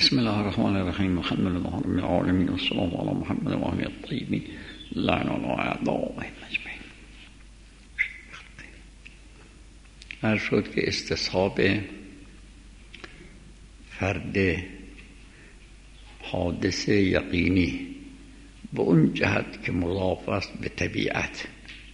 بسم الله الرحمن الرحیم. الحمد لله رب العالمین و الصلاة علی محمد و آله الطیبین لعن الله اعداءهم اجمعین. عرض شد که استصحاب فرد حادث یقینی به اون جهت که مضاف است به طبیعت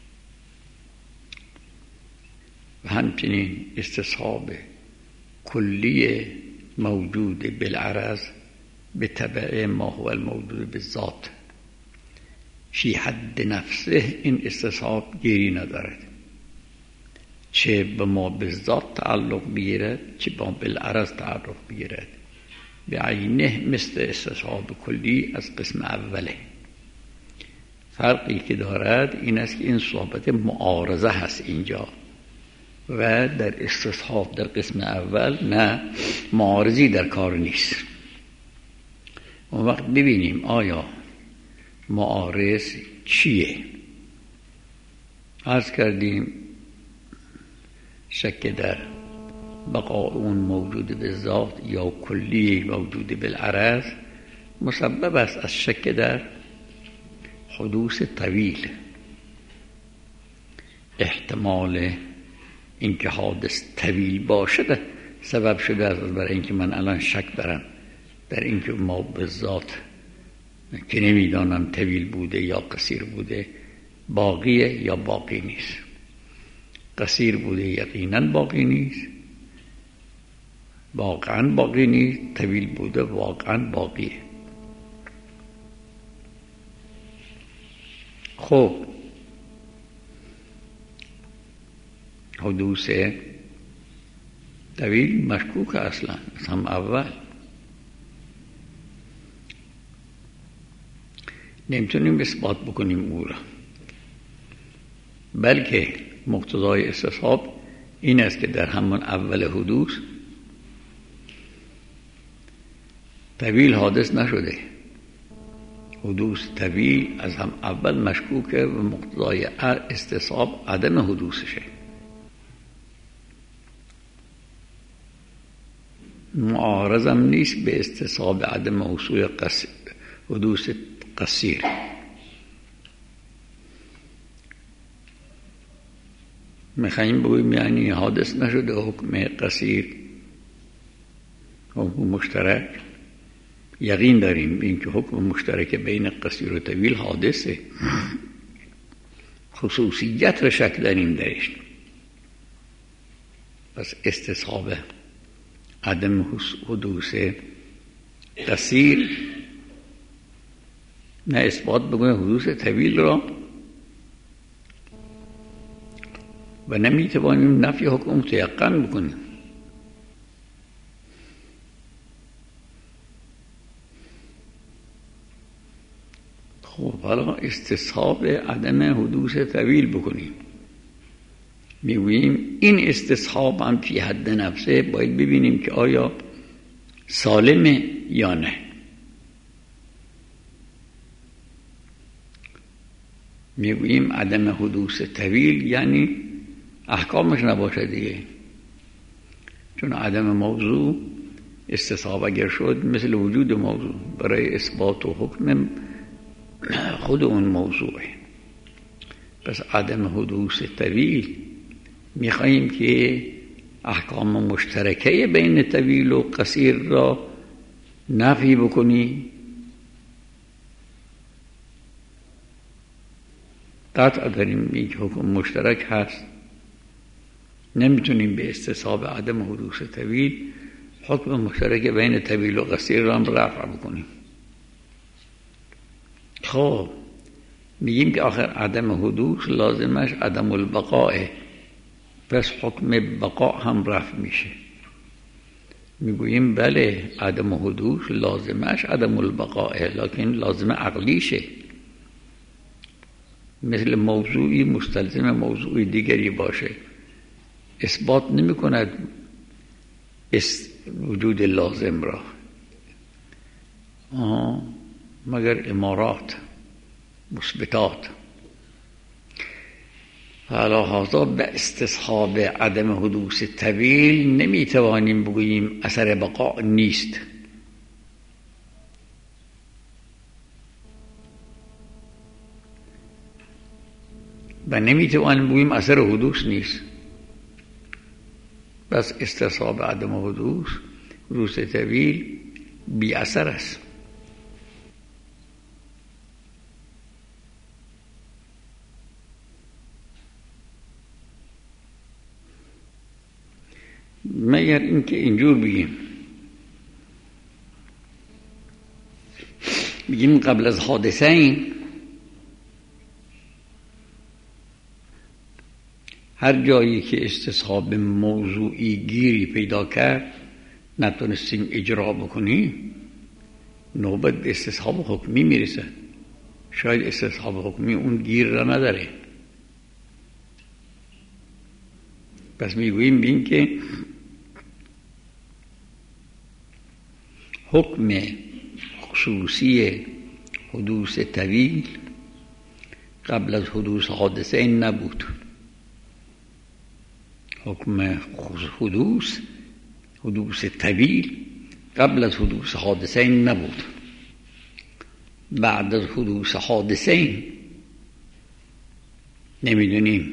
و همچنین استصحاب کلی موجود بالعرض به تبع ما هو الموجود بالذات فی حد نفسه، این استصحاب گیری ندارد، چه به ما بالذات تعلق بگیرد چه با بالعرض تعلق بگیرد، به عینه مثل استصحاب کلی از قسم اوله. فرقی که دارد این است که این صحبت معارضه هست اینجا و در استصحاب در قسم اول نه، معارضی در کار نیست. اون وقت ببینیم آیا معارض چیه. عرض کردیم شک در بقاء اون موجود به ذات یا کلی موجود بالعرض مسبب است از شک در حدوث طویل. احتمال اینکه حادث طویل باشد سبب شده است برای اینکه من الان شک دارم در اینکه ما به ذات که نمیدانم طویل بوده یا قصیر بوده باقیه یا باقی نیست. قصیر بوده یقینا باقی نیست، واقعا باقی نیست. طویل بوده واقعا باقیه. خب حدوث طویل مشکوک اصلا هم اول نمیتونیم اثبات بکنیم او را، بلکه مقتضای استصحاب این است که در همان اول حدوث طویل حادث نشده. حدوث طویل از هم اول مشکوکه و مقتضای استصحاب عدم حدوثشه. معارضم نیست به استصحاب عدم حصول حدوث قصیر. میخواییم بگویم یعنی حادث نشده حکم قصیر حکم مشترک. یقین داریم این که حکم مشترک بین قصیر و طویل حادثه، خصوصیت را شک داریم درش. پس استصحاب عدم حدوث قصیر نه اثبات بکنه حدوث طویل را و نمیتوانیم نفی حکم متیقن بکنیم. خب حالا استصحاب عدم حدوث طویل بکنیم. میگوییم این استصحاب هم فی حد نفسه باید ببینیم که آیا سالمه یا نه. میگوییم عدم حدوث طویل یعنی احکامش نباشه دیگه، چون عدم موضوع استصحاب اگر شد مثل وجود موضوع برای اثبات و حکم خود اون موضوعه. پس عدم حدوث طویل میخواییم که احکام مشترکه بین طویل و قصیر را نفی بکنی. قطع داریم این حکم مشترک هست، نمیتونیم به استصحاب عدم حدوث طویل حکم مشترک بین طویل و قصیر را رفع بکنیم. خب میگیم که آخر عدم حدوث لازمش عدم البقاء، پس حکم بقاء هم رفع میشه. میگوییم بله عدم حدوث لازمش عدم البقاء، لکن لازم عقلیشه، مثل موضوعی مستلزم موضوعی دیگری باشه. اثبات نمی کند وجود لازم را مگر امارات مثبتات. حالا هذا به استصحاب عدم حدوث طویل نمیتوانیم بگوییم اثر بقاء نیست، و نمیتوانیم بگوییم اثر حدوث نیست. بس استصحاب عدم حدوث طویل بی اثر است. مگر اینکه اینجور بگیم قبل از حادثین هر جایی که استصحاب موضوعی گیری پیدا کرد نتونستیم اجرا بکنیم، نوبت به استصحاب حکمی میرسد. شاید استصحاب حکمی اون گیر را نداره. پس میگوییم بین که حکم خصوصی حدوث طویل قبل از حدوث حادثه این نبود. حکم حدوث طویل قبل از حدوث حادثه این نبود. بعد از حدوث حادثه این نمیدونیم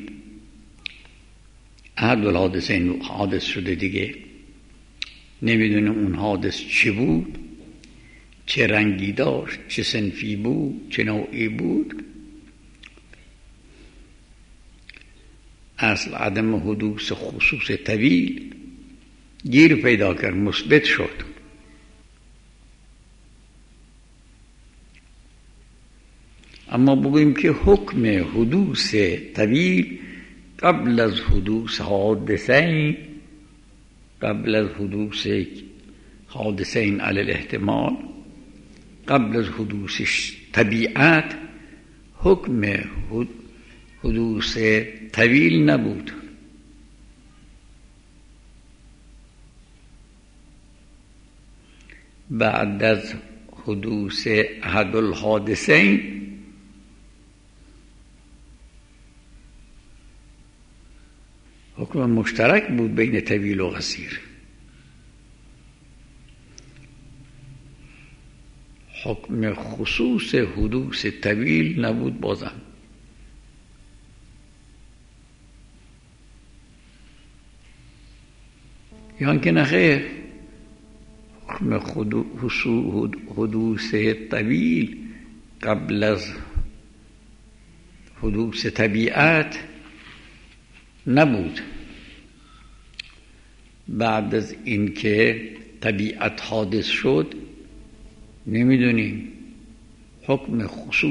احد الحادثین حادث شده دیگه، نمیدونیم اون حادث چی بود، چه رنگی داشت، چه صنفی بود، چه نوعی بود. اصل عدم حدوث خصوص طویل گیر پیدا کرد، مثبت شد. اما بگوییم که حکم حدوث طویل قبل از حدوث حادثین، قبل از حدوث حادثین علی الاحتمال، قبل از حدوث طبیعت، حکم حدوث طویل نبود. بعد از حدوث احد الحادثین حکم مشترک بود بین طویل و قصیر. حکم خصوص حدوث طویل نبود بازم. یان که نخیر، حکم حدوث طویل قبل از حدوث طبیعت نبود. بعد از اینکه طبیعت حادث شد نمیدونیم حکم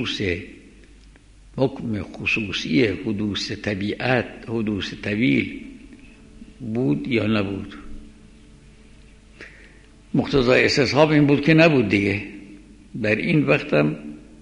خصوصی حدوث طبیعت حدوث طویل بود یا نبود. مقتضای استصحاب این بود که نبود دیگه. در این وقت هم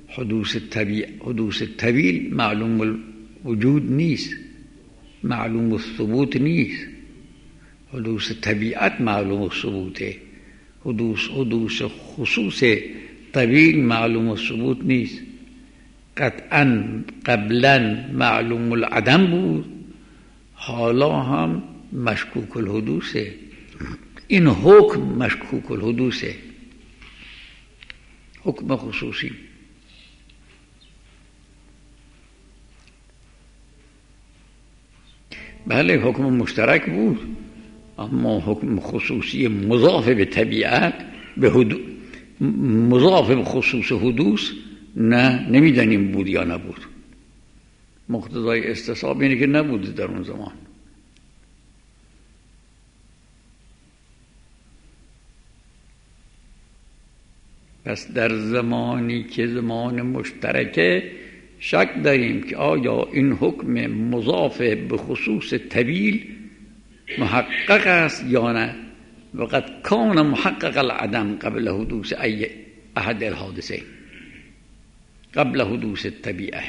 حدوث طویل معلوم الوجود نیست، معلوم الثبوت نیست. حدوث طبیعت معلوم الثبوته. حدوث خصوص طویل معلوم الثبوت نیست. قطعا قبلا معلوم العدم بود، حالا هم مشکوک الحدوثه. این حکم مشکوک الحدوثه، حکم خصوصی. بله حکم مشترک بود، اما حکم خصوصی مضاف به طبیعت مضاف به خصوص حدوث نمیدانیم بود یا نبود. مقتضای استصحاب اینه که نبود در اون زمان. پس در زمانی که زمان مشترکه شک داریم که آیا این حکم مضاف به خصوص طویل محقق است یا نه. وقد کان محقق العدم قبل حدوث احد الحادثین، قبل حدوث الطبیعه.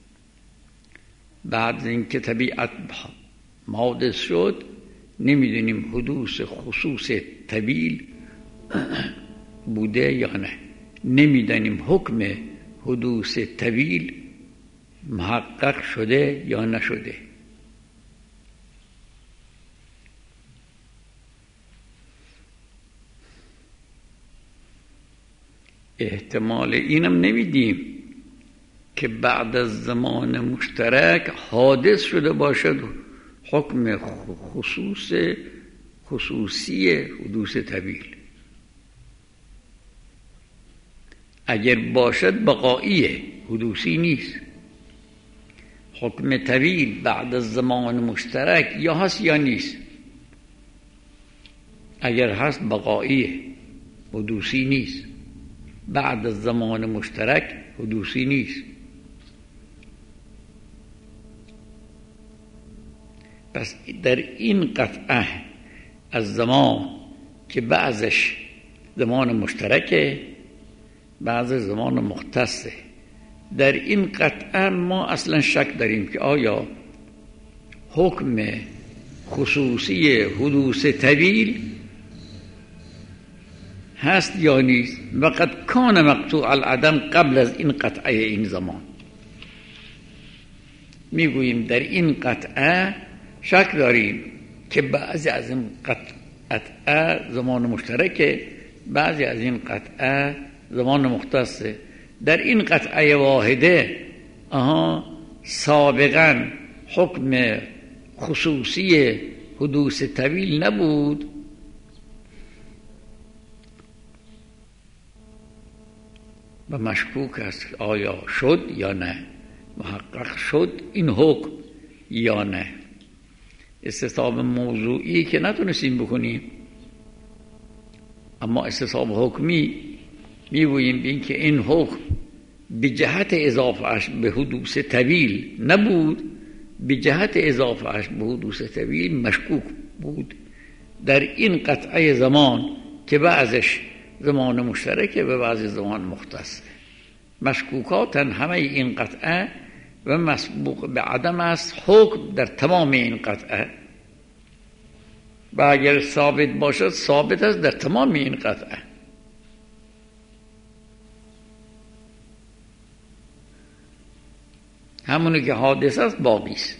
بعد اینکه طبیعت حادث شد نمیدونیم حدوث خصوص طویل بوده یا نه. نمیدانیم حکم حدوث طویل محقق شده یا نشده. احتمال اینم نمیدیم که بعد از زمان مشترک حادث شده باشد حکم خصوصی حدوث طویل. اگر باشد بقاییه، حدوثی نیست. حکم طویل بعد از زمان مشترک یا هست یا نیست. اگر هست بقاییه، حدوثی نیست. بعد از زمان مشترک حدوثی نیست. پس در این قطعه از زمان که بعضش زمان مشترکه، بعض زمان مختصه، در این قطعه ما اصلا شک داریم که آیا حکم خصوصی حدوث طویل هست یا نیست. وقد کان مقطوع العدم قبل از این قطعه این زمان. میگوییم در این قطعه شک داریم که بعضی از این قطعه زمان مشترکه، بعضی از این قطعه زمان مختصه. در این قطعه واحده سابقا حکم خصوصی حدوث طویل نبود، و مشکوک است آیا شد یا نه، محقق شد این حکم یا نه. استصحاب موضوعی که نتونستیم بکنیم، اما استصحاب حکمی میگوییم این که این حکم به جهت اضافهش به حدوث طویل نبود، به جهت اضافهش به حدوث طویل مشکوک بود. در این قطعه زمان که بعضش زمان مشترکه و بعض زمان مختصه. مشکوکاتن همه این قطعه و مسبوق به عدم است حکم در تمام این قطعه، و اگر ثابت باشد ثابت است در تمام این قطعه. همونی که حادث است باقی است.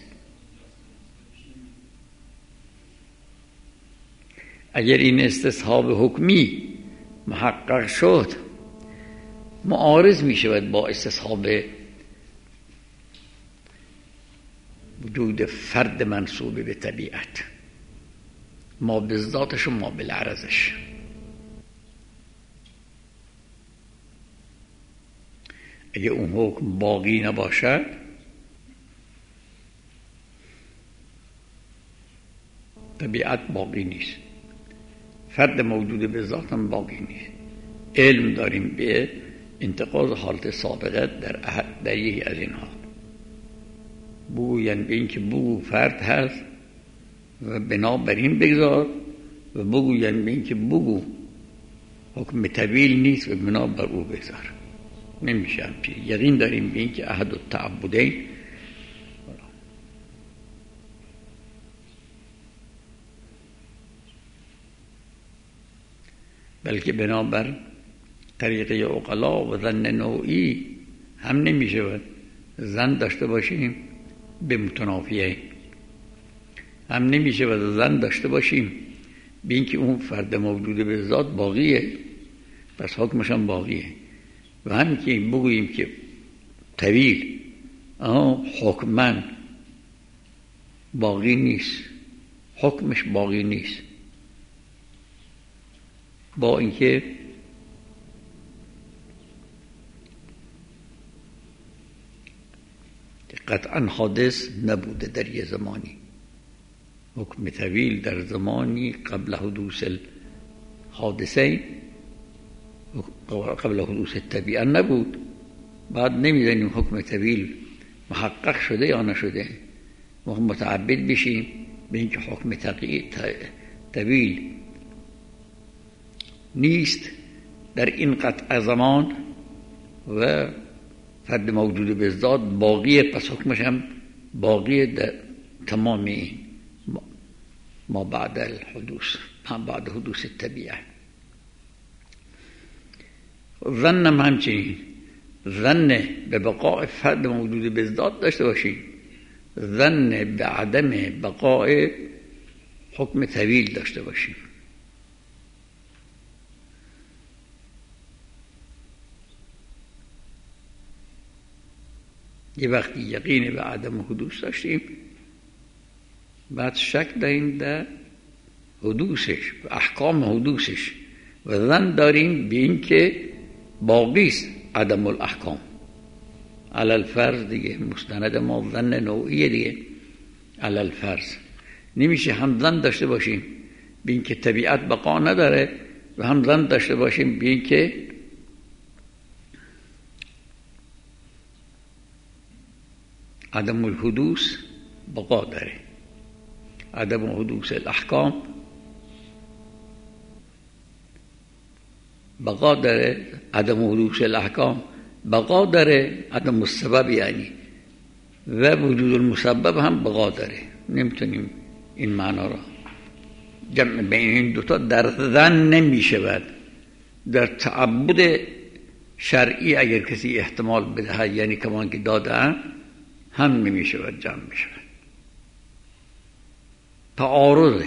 اگر این استصحاب حکمی محقق شد، معارض می شود با استصحاب وجود فرد منصوب به طبیعت، ما به ذاتش و ما به العرضش. اگه اون حکم باقی نباشد، طبیعت باقی نیست، فرد موجود به ذات هم باقی نیست. علم داریم به انتقاض حالت سابقه در یکی از اینها. بگوین به این که بگو فرد هست و بنابراین بگذار، و بگوین به این که بگو حکم طویل نیست و بنابر او بگذار. نمیشه همچین. یقین داریم به این که احد التعبدین، بلکه بنابر طریقه عقلا و ظن نوعی هم نمیشه ظن داشته باشیم به متنافیه، هم نمیشه و ظن داشته باشیم به اینکه اون فرد موجود به ذات باقیه پس حکمش هم باقیه، و هم که بگوییم که طویل حکمن باقی نیست، حکمش باقی نیست، با اینکه قطعا حادث نبوده در یه زمانی. حکم طویل در زمانی قبل حدوث الحادثه، قبل حدوث طبیعه نبود. بعد نمیدونیم حکم طویل محقق شده یا نشده، ما متعبد بشیم به اینکه حکم طویل نیست در این قطع زمان و فرد موجود به ذات باقیه، پس حکمش هم باقیه در تمام این ما بعد الحدوث، ما بعد حدوث طبیعه. ظنم همچنین، ظن به بقاء فرد موجود به ذات داشته باشیم، ظن به عدم بقاء حکم طویل داشته باشیم. یه وقتی یقین به عدم حدوث داشتیم، بعد شک داریم در حدوثش و احکام حدوثش و ظن داریم به این که باقیست عدم الاحکام. علل فرض دیگه مستند ما ظن نوعیه دیگه. علل فرض نمیشه هم ظن داشته باشیم به این که طبیعت بقا نداره و هم ظن داشته باشیم به این که عدم الحدوث بقا داره. عدم حدوث الاحکام بقا داره، عدم حدوث الاحکام بقا داره، عدم السبب یعنی و وجود المسبب هم بقا داره. نمیتونیم این معنا را جمع بین این دوتا در ظن نمی شود. در تعبد شرعی اگر کسی احتمال بده، یعنی کمان که دادن، هم نمی شود جمع می شود. تعارضه.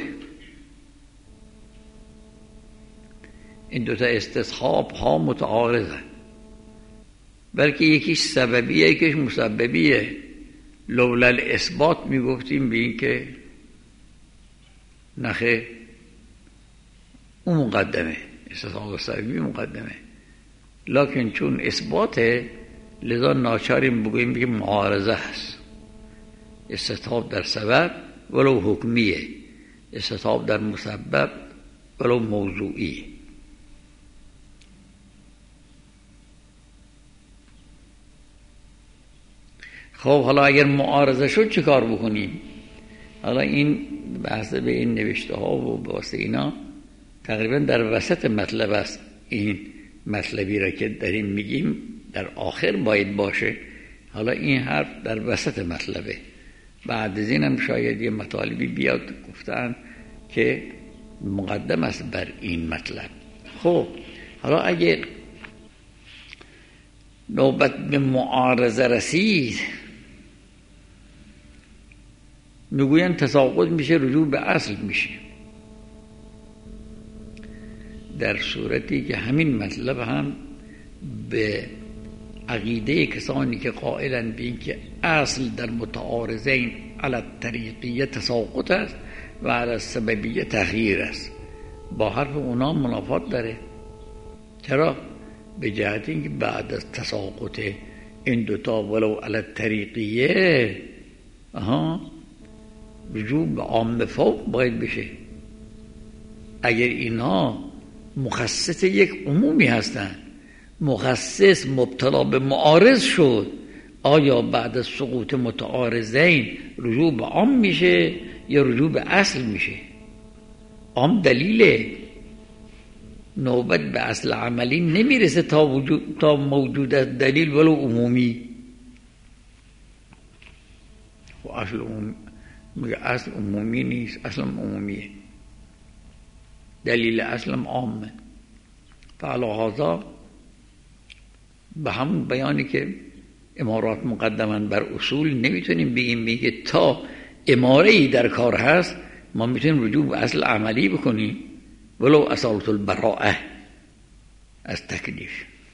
این دوتا استصحاب ها متعارضه، بلکه یکیش سببیه یکیش مسببیه. لولا الاثبات می گفتیم به این که نخه اون مقدمه، استصحاب سببی مقدمه، لکن چون اثباته لذا ناچاریم بگوییم که معارضه هست. استصحاب در سبب ولو حکمیه، استصحاب در مسبب ولو موضوعیه. خب حالا اگر معارضه شد چه کار بکنیم؟ حالا این بحث به این نوشته ها و بحث اینا تقریبا در وسط مطلب است. این مطلبی را که داریم میگیم در آخر باید باشه. حالا این حرف در وسط مطلبه. بعد از اینم شاید یه مطالبی بیاد گفتن که مقدم است بر این مطلب. خب حالا اگه نوبت به معارضه رسید، میگوین تساقط میشه، رجوع به اصل میشه. در صورتی که همین مطلب هم به عقیده کسانی که قائلن به این که اصل در متعارضین علی الطریقیه تساقط است و علی السببیه تغییر است، با حرف اونا منافات داره. چرا؟ به جهت اینکه بعد از تساقط این دوتا ولو علی الطریقیه رجوع به عام فوق باید بشه. اگر اینا مخصص یک عمومی هستند، مخصص مبتلا به معارض شد، آیا بعد از سقوط متعارضین رجوع به عام میشه یا رجوع به اصل میشه؟ عام دلیله، نوبت به اصل عملی نمیرسه تا موجود از دلیل ولو عمومی. و اصل عمومی میگه اصل عمومی نیست، اصل عمومیه، دلیل اصلم عامه. فعلی هذا به همون بیانی که امارات مقدمن بر اصول نمیتونیم بگیم میگه تا اماره‌ای در کار هست ما میتونیم رجوع به اصل عملی بکنیم ولو اصالت البراءه از تکلیف.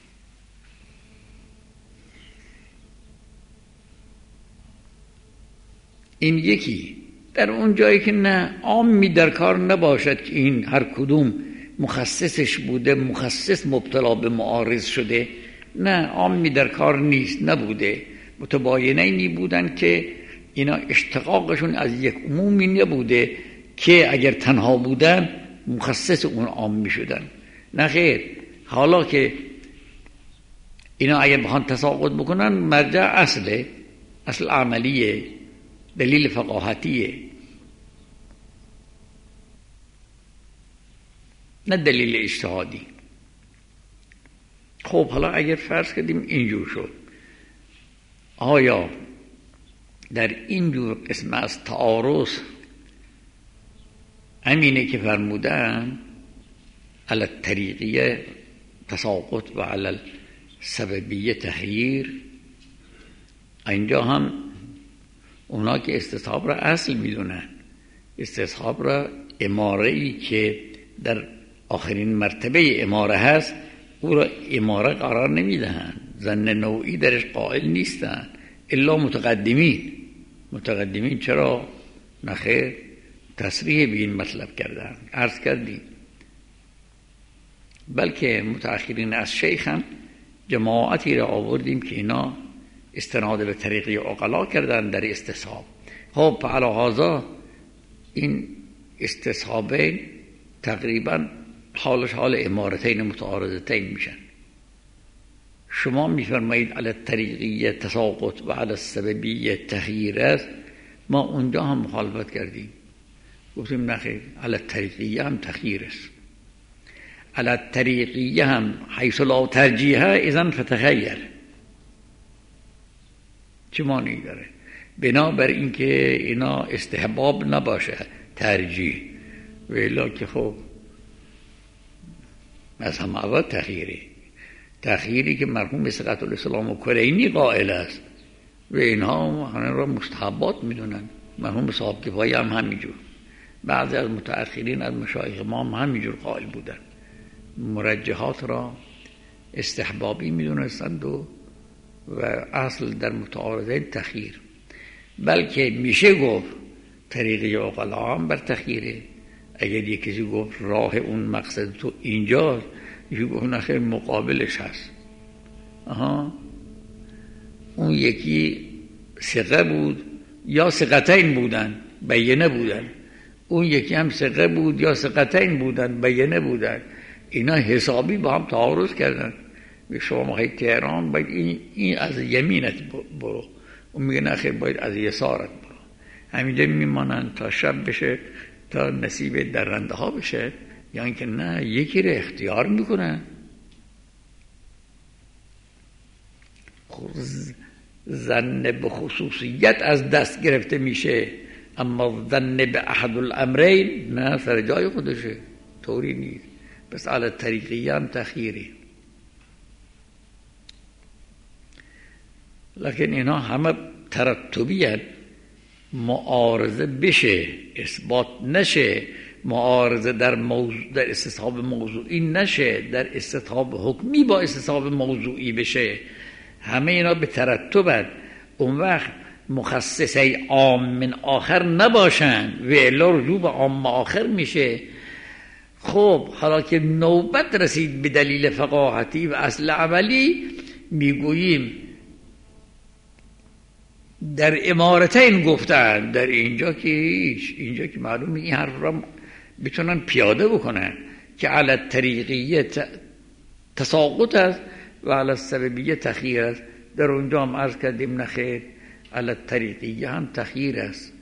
این یکی. در اون جایی که نه عامی در کار نباشد که این هر کدوم مخصصش بوده، مخصص مبتلا به معارض شده، نه عامی در کار نیست، نبوده، متباینینی بودن که اینا اشتقاقشون از یک عمومی نبوده که اگر تنها بودن مخصص اون عام می شدن. نه خیر، حالا که اینا اگر بخوان تساقط بکنن مرجع اصله، اصل عملیه، دلیل فقاهتیه، نه دلیل اجتهادی. خب حالا اگر فرض کردیم اینجور شد، آیا در اینجور قسم از تعارض همینه که فرمودن علی الطریقیه تساقط و علی السببیه تغییر؟ اینجا هم اونا که استصحاب را اصل میدونن، استصحاب را اماره‌ای که در آخرین مرتبه اماره هست او را اماره قرار نمیدهند، ظن نوعی درش قائل نیستند، الا متقدمین چرا نخیر تصریح به این مطلب کردن، عرض کردیم. بلکه متأخرین از شیخ هم جماعتی را آوردیم که اینا استناد به طریقی عقلا کردن در استصحاب. خب علی هذا این استصحابین تقریبا حالش حال امارتین متعارضتین میشن. شما میفرمایید علی الطریقیه تساقط و علی السببیه تخییر است، ما اونجا هم مخالفت کردیم، گفتیم نخیر، علی الطریقیه هم تخییر است، علی الطریقیه هم حیث لا ترجیحه اذن فتخیر. چه معنی داره؟ بنابر اینکه اینا استحباب نباشه، ترجیح، ویلا که خب از هم اول تخییری که مرحوم صدقت الاسلام کلینی قائل است و اینها همه را مستحبات میدونن. مرحوم صاحب کفایه هم همینجور، بعضی از متأخرین از مشایخ ما هم همینجور قائل بودن، مرجحات را استحبابی میدونستند و اصل در متعارضین تخییر. بلکه میشه گفت طریقی عقلا هم بر تخییره. اگر یک کسی گفت راه اون مقصد تو اینجاست، یکی گفت نخیر مقابلش هست. اون یکی ثقه بود یا ثقتین بودن بیانه بودن، اون یکی هم ثقه بود یا ثقتین بودن بیانه بودن. اینا حسابی با هم تعارض کردن. شما موقع تهران باید این از یمینت برو، اون میگه نخیر باید از یسارت برو. همینجا میمانن تا شب بشه، تا نصیب درنده ها بشه، یا اینکه نه یکی رو اختیار میکنن. ظن به خصوصیت از دست گرفته میشه، اما ظن به احد الامرین نه، سر جای خودشه، طوری نیست. بس علی طریقیه هم تخییری. لکن اینا همه ترتبی هست، معارضه بشه اثبات نشه، معارضه در استصحاب موضوعی نشه، در استصحاب حکمی با استصحاب موضوعی بشه، همه اینا به ترتب هست. اون وقت مخصصه عام من آخر نباشن و الا رجوع به عام آخر میشه. خب حالا که نوبت رسید به دلیل فقاهتی و اصل عملی، میگوییم در امارتین گفتن، در اینجا که هیچ، اینجا که معلومه این حرف را بتونن پیاده بکنن که علی الطریقیه تساقط است و علی السببیه تخییر است. در اونجا هم عرض کردیم نخیر، علی الطریقیه هم تخییر است،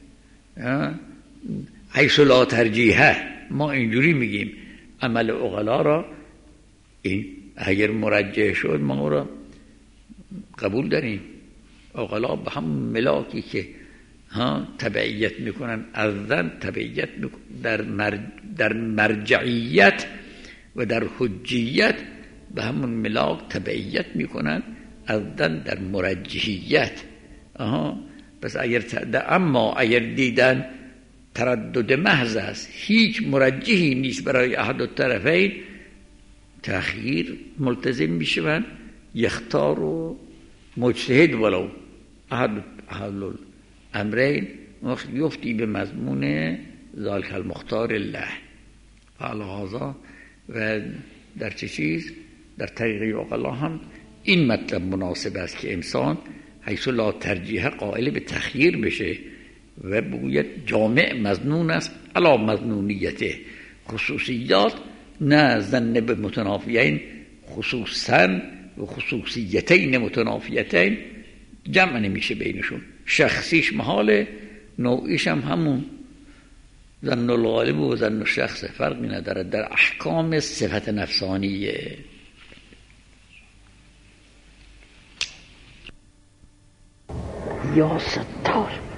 حیث لا ترجیحه. ما اینجوری میگیم عمل عقلا را، این اگر مرجح شد ما را قبول داریم. عقلا به هم ملاکی که تبعیت میکنن از ظن، تبعیت در مرجعیت و در حجیت به همون ملاک تبعیت میکنن از ظن در مرجحیت. بس اما اگر دیدن تردد محض است، هیچ مرجحی نیست برای احد الطرفین، تأخیر ملتزم میشوند. یختار و مجتهد ولو احد الامرین یفتی به مضمون ذالک المختار الله. فعلی هذا و در چه چیز؟ در طریقه عقلا هم این مطلب مناسب است که انسان حیث لا ترجیح قائل به تخییر بشه و بگوید جامع مظنون است علی مظنونیته، خصوصیات نه ظن به متنافیین، خصوصا و خصوصیتین متنافیتین جمع نمیشه بینشون. شخصیش محاله، نوعیش هم همون ظن الغالب و ظن الشخص، فرقی نداره در احکام صفت نفسانیه. یا ستار